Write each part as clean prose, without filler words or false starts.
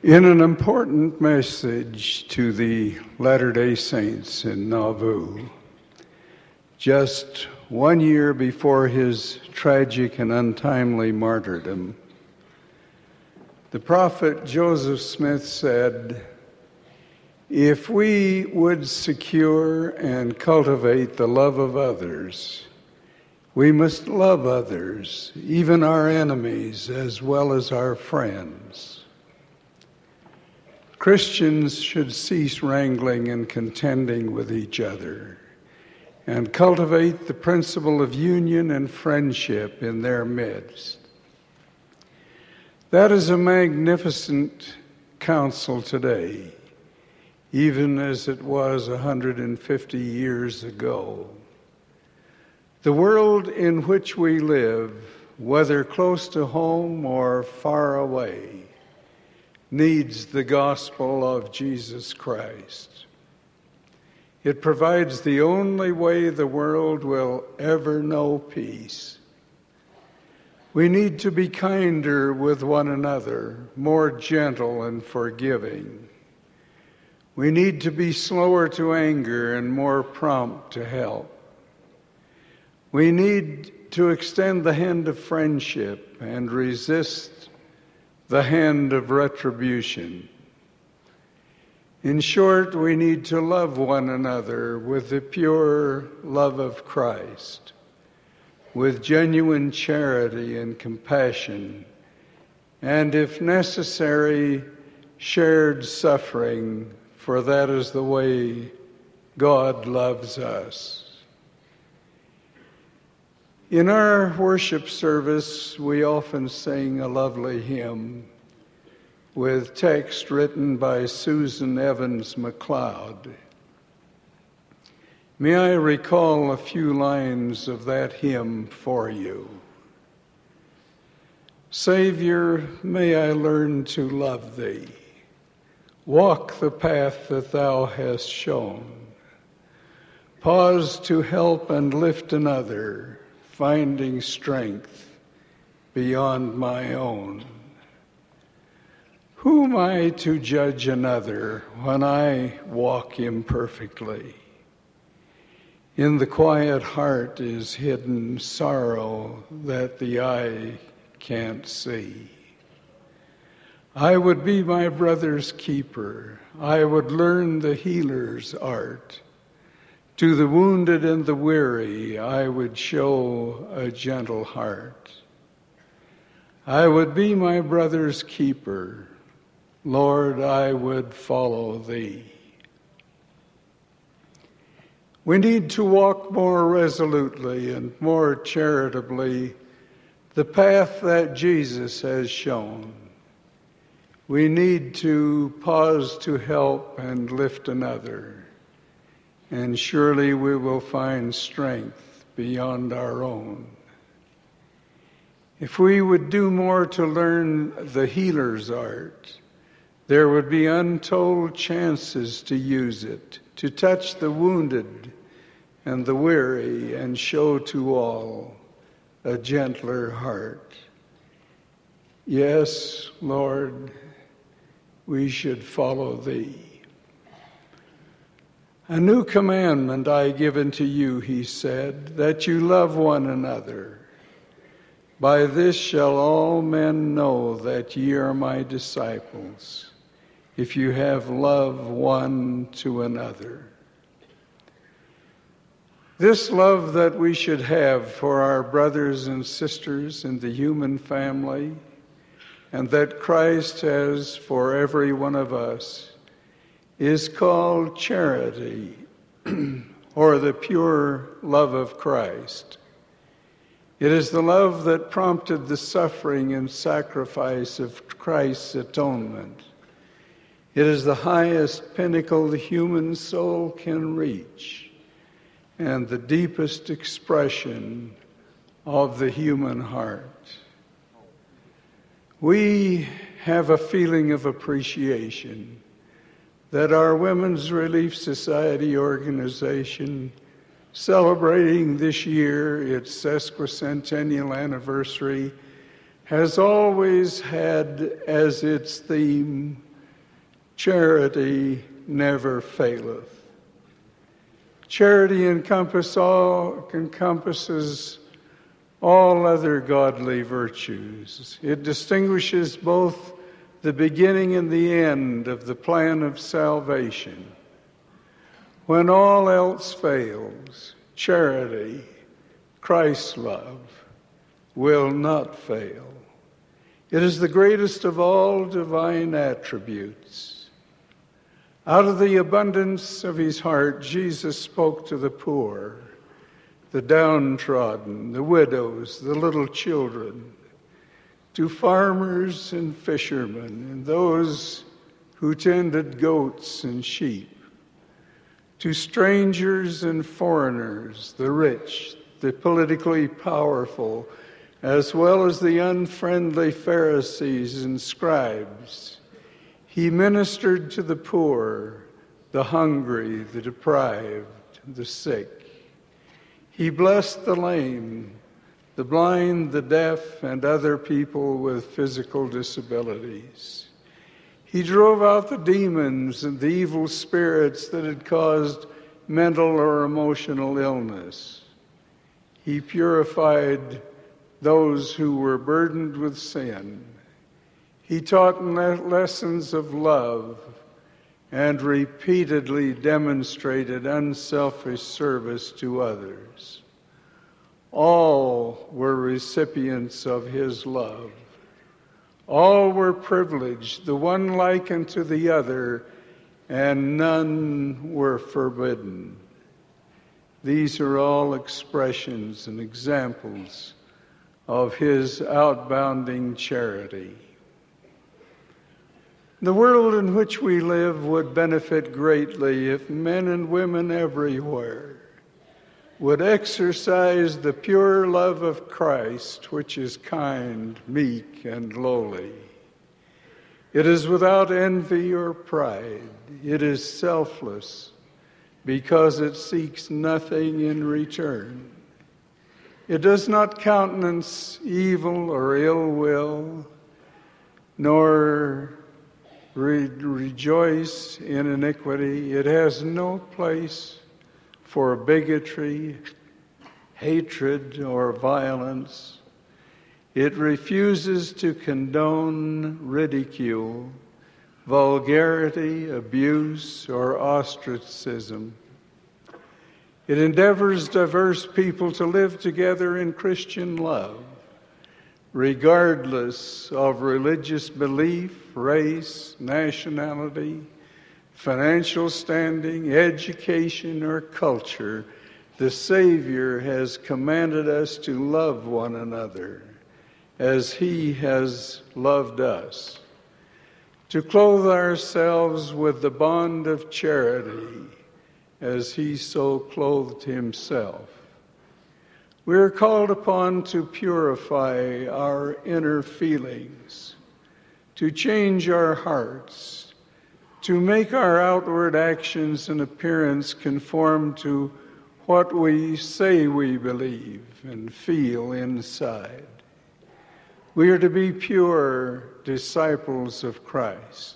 In an important message to the Latter-day Saints in Nauvoo, just 1 year before his tragic and untimely martyrdom, the prophet Joseph Smith said, "If we would secure and cultivate the love of others, we must love others, even our enemies as well as our friends." Christians should cease wrangling and contending with each other and cultivate the principle of union and friendship in their midst. That is a magnificent counsel today, even as it was 150 years ago. The world in which we live, whether close to home or far away, needs the gospel of Jesus Christ. It provides the only way the world will ever know peace. We need to be kinder with one another, more gentle and forgiving. We need to be slower to anger and more prompt to help. We need to extend the hand of friendship and resist the hand of retribution. In short, we need to love one another with the pure love of Christ, with genuine charity and compassion, and if necessary, shared suffering, for that is the way God loves us. In our worship service, we often sing a lovely hymn with text written by Susan Evans MacLeod. May I recall a few lines of that hymn for you? Savior, may I learn to love Thee, walk the path that Thou hast shown, pause to help and lift another, finding strength beyond my own. Who am I to judge another when I walk imperfectly? In the quiet heart is hidden sorrow that the eye can't see. I would be my brother's keeper. I would learn the healer's art. To the wounded and the weary, I would show a gentle heart. I would be my brother's keeper. Lord, I would follow Thee. We need to walk more resolutely and more charitably the path that Jesus has shown. We need to pause to help and lift another. And surely we will find strength beyond our own. If we would do more to learn the healer's art, there would be untold chances to use it, to touch the wounded and the weary and show to all a gentler heart. Yes, Lord, we should follow Thee. A new commandment I give unto you, he said, that you love one another. By this shall all men know that ye are my disciples, if you have love one to another. This love that we should have for our brothers and sisters in the human family, and that Christ has for every one of us, is called charity, or the pure love of Christ. It is the love that prompted the suffering and sacrifice of Christ's atonement. It is the highest pinnacle the human soul can reach, and the deepest expression of the human heart. We have a feeling of appreciation that our Women's Relief Society organization, celebrating this year its sesquicentennial anniversary, has always had as its theme charity never faileth. Charity encompasses all other godly virtues. It distinguishes both the beginning and the end of the plan of salvation. When all else fails, charity, Christ's love, will not fail. It is the greatest of all divine attributes. Out of the abundance of his heart, Jesus spoke to the poor, the downtrodden, the widows, the little children, to farmers and fishermen, and those who tended goats and sheep, to strangers and foreigners, the rich, the politically powerful, as well as the unfriendly Pharisees and scribes. He ministered to the poor, the hungry, the deprived, the sick. He blessed the lame, the blind, the deaf, and other people with physical disabilities. He drove out the demons and the evil spirits that had caused mental or emotional illness. He purified those who were burdened with sin. He taught lessons of love and repeatedly demonstrated unselfish service to others. All were recipients of his love. All were privileged, the one like unto the other, and none were forbidden. These are all expressions and examples of his outbounding charity. The world in which we live would benefit greatly if men and women everywhere would exercise the pure love of Christ, which is kind, meek, and lowly. It is without envy or pride. It is selfless because it seeks nothing in return. It does not countenance evil or ill will, nor rejoice in iniquity. It has no place for bigotry, hatred, or violence. It refuses to condone ridicule, vulgarity, abuse, or ostracism. It endeavors diverse people to live together in Christian love, regardless of religious belief, race, nationality, financial standing, education, or culture. The Savior has commanded us to love one another as he has loved us, to clothe ourselves with the bond of charity as he so clothed himself. We are called upon to purify our inner feelings, to change our hearts, to make our outward actions and appearance conform to what we say we believe and feel inside. We are to be pure disciples of Christ.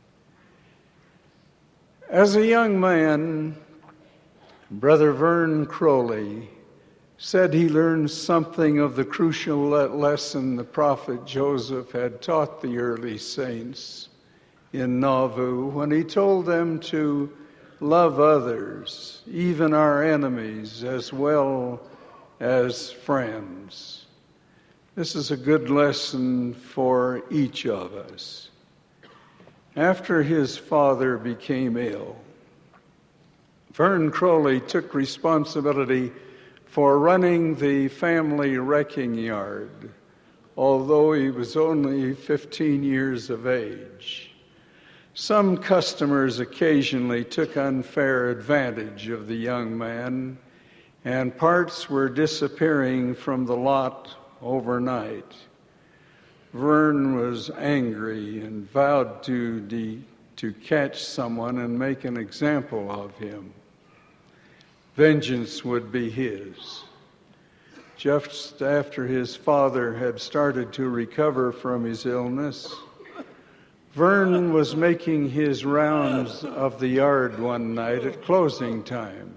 As a young man, Brother Vern Crowley said he learned something of the crucial lesson the prophet Joseph had taught the early saints in Nauvoo when he told them to love others, even our enemies, as well as friends. This is a good lesson for each of us. After his father became ill, Vern Crowley took responsibility for running the family wrecking yard, although he was only 15 years of age. Some customers occasionally took unfair advantage of the young man, and parts were disappearing from the lot overnight. Vern was angry and vowed to catch someone and make an example of him. Vengeance would be his. Just after his father had started to recover from his illness, Vern was making his rounds of the yard one night at closing time.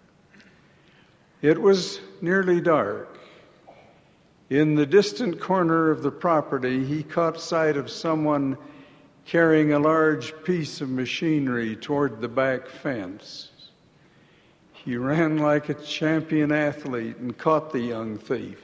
It was nearly dark. In the distant corner of the property, he caught sight of someone carrying a large piece of machinery toward the back fence. He ran like a champion athlete and caught the young thief.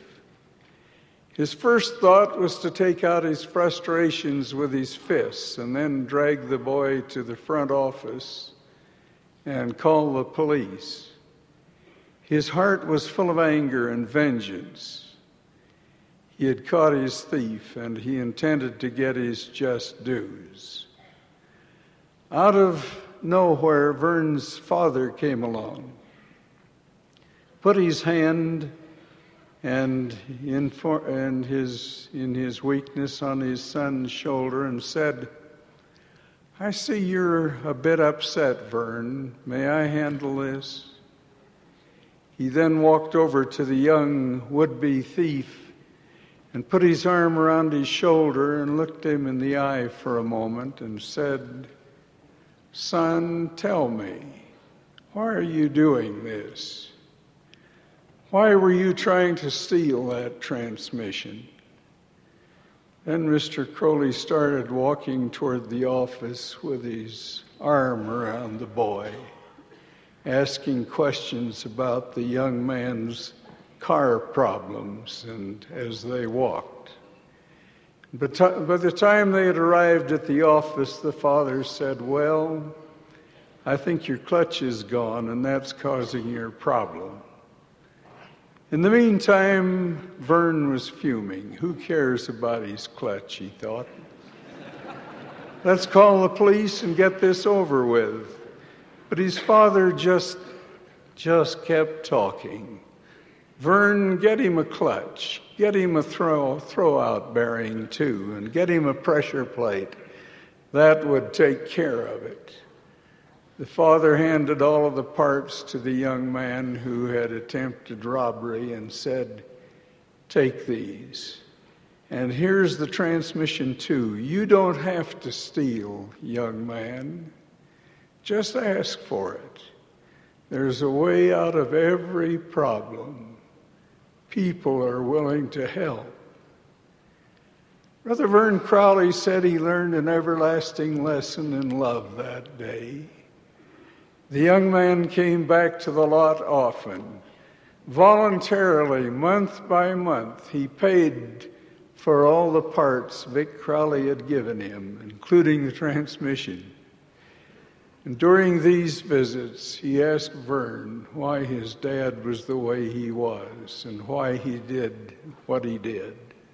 His first thought was to take out his frustrations with his fists and then drag the boy to the front office and call the police. His heart was full of anger and vengeance. He had caught his thief, and he intended to get his just dues. Out of nowhere, Vern's father came along, put his hand and in his weakness on his son's shoulder and said, "I see you're a bit upset, Vern. May I handle this?" He then walked over to the young would-be thief and put his arm around his shoulder and looked him in the eye for a moment and said, "Son, tell me, why are you doing this? Why were you trying to steal that transmission?" Then Mr. Crowley started walking toward the office with his arm around the boy, asking questions about the young man's car problems, and as they walked. But by the time they had arrived at the office, the father said, "Well, I think your clutch is gone, and that's causing your problem." In the meantime, Vern was fuming. Who cares about his clutch, he thought. Let's call the police and get this over with. But his father just kept talking. "Vern, get him a clutch. Get him a throw-out bearing, too, and get him a pressure plate. That would take care of it." The father handed all of the parts to the young man who had attempted robbery and said, "Take these. And here's the transmission, too. You don't have to steal, young man. Just ask for it. There's a way out of every problem. People are willing to help." Brother Vern Crowley said he learned an everlasting lesson in love that day. The young man came back to the lot often. Voluntarily, month by month, he paid for all the parts Vic Crowley had given him, including the transmission. And during these visits, he asked Vern why his dad was the way he was and why he did what he did.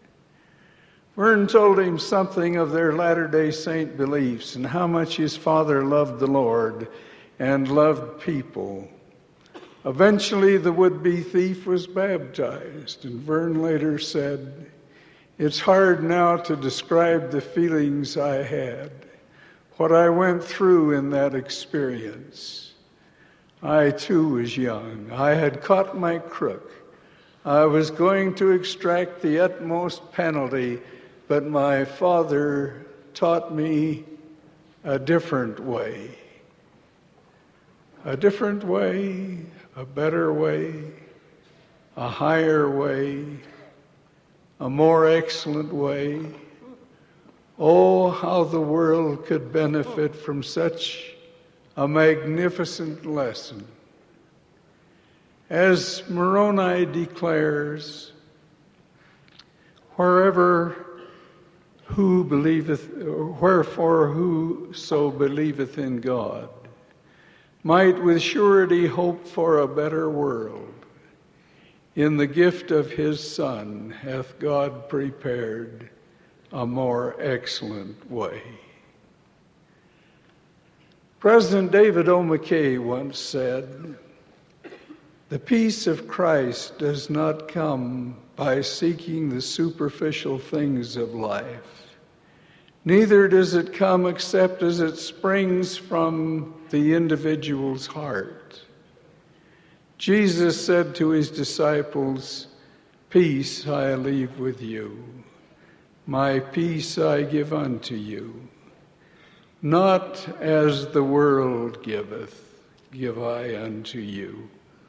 Vern told him something of their Latter-day Saint beliefs and how much his father loved the Lord and loved people. Eventually, the would-be thief was baptized, and Vern later said, "It's hard now to describe the feelings I had, what I went through in that experience. I, too, was young. I had caught my crook. I was going to extract the utmost penalty, but my father taught me a different way. A different way, a better way, a higher way, a more excellent way. Oh, how the world could benefit from such a magnificent lesson." As Moroni declares, wherefore whoso believeth in God might with surety hope for a better world. In the gift of his Son hath God prepared a more excellent way. President David O. McKay once said, "The peace of Christ does not come by seeking the superficial things of life. Neither does it come except as it springs from the individual's heart. Jesus said to his disciples, 'Peace I leave with you. My peace I give unto you. Not as the world giveth, give I unto you.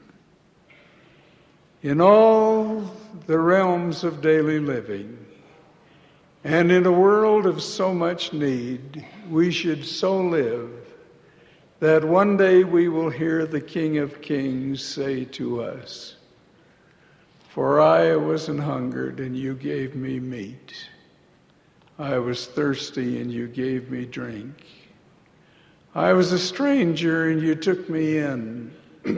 In all the realms of daily living, and in a world of so much need, we should so live that one day we will hear the King of Kings say to us, "For I was an hungered, and you gave me meat. I was thirsty, and you gave me drink. I was a stranger, and you took me in.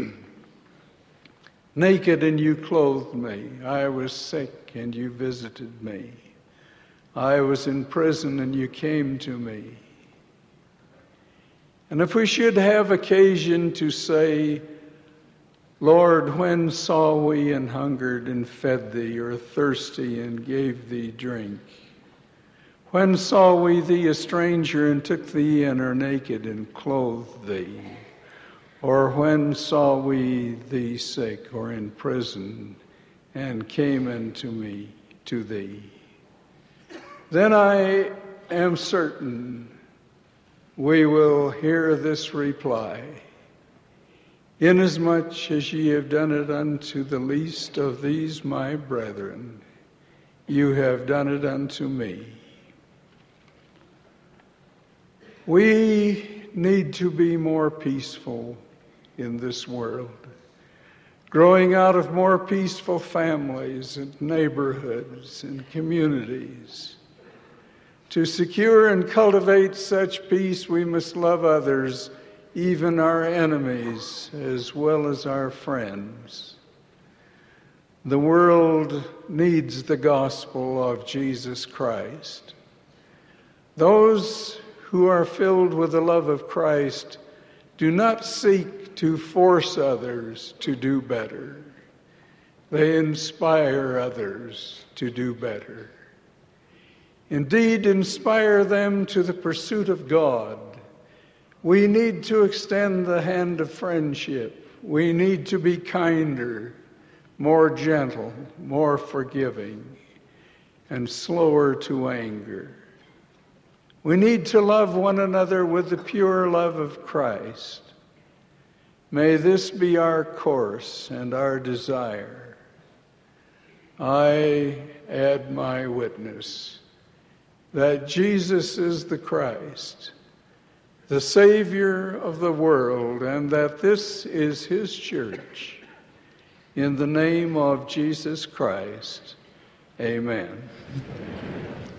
Naked, and you clothed me. I was sick, and you visited me. I was in prison, and you came to me." And if we should have occasion to say, "Lord, when saw we and hungered and fed thee, or thirsty and gave thee drink? When saw we thee a stranger and took thee in, or naked and clothed thee? Or when saw we thee sick or in prison and came unto me to thee?" Then I am certain we will hear this reply, "Inasmuch as ye have done it unto the least of these my brethren, you have done it unto me." We need to be more peaceful in this world, growing out of more peaceful families and neighborhoods and communities. To secure and cultivate such peace, we must love others, even our enemies, as well as our friends. The world needs the gospel of Jesus Christ. Those who are filled with the love of Christ do not seek to force others to do better. They inspire others to do better. Indeed, inspire them to the pursuit of God. We need to extend the hand of friendship. We need to be kinder, more gentle, more forgiving, and slower to anger. We need to love one another with the pure love of Christ. May this be our course and our desire. I add my witness that Jesus is the Christ, the Savior of the world, and that this is his church. In the name of Jesus Christ, amen.